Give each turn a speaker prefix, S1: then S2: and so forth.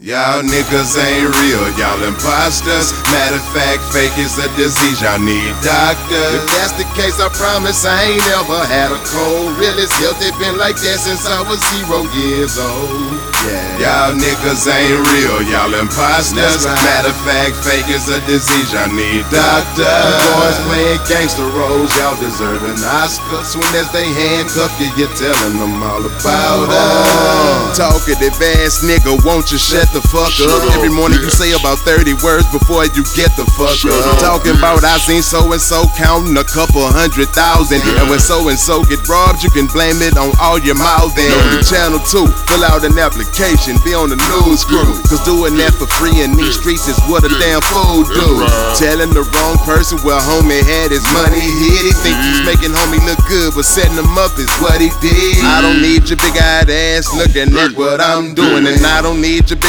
S1: Y'all niggas ain't real, y'all imposters. Matter of fact, fake is a disease, y'all need doctors. If that's the case, I promise I ain't ever had a cold. Really, healthy, been like that since I was 0 years old. Y'all niggas ain't real, y'all imposters. Right. Matter of fact, fake is a disease, y'all need doctors. Boys playing gangster roles, y'all deserve an Oscar. Soon as they handcuff you, you're telling them all about us. Talkative ass nigga, won't you shut the fuck up? Every morning you say about 30 words before you get the fuck up. Talking about I seen so-and-so counting a couple 100,000. And when so-and-so get robbed, you can blame it on all your mouthing. Channel 2, fill out an application, be on the news crew. Cause doing that for free in these streets is what a damn fool do. Telling the wrong person where homie had his money hid. He think he's making homie look good, but setting him up is what he did. I don't need your big-eyed ass looking at what I'm doing, and I don't need your big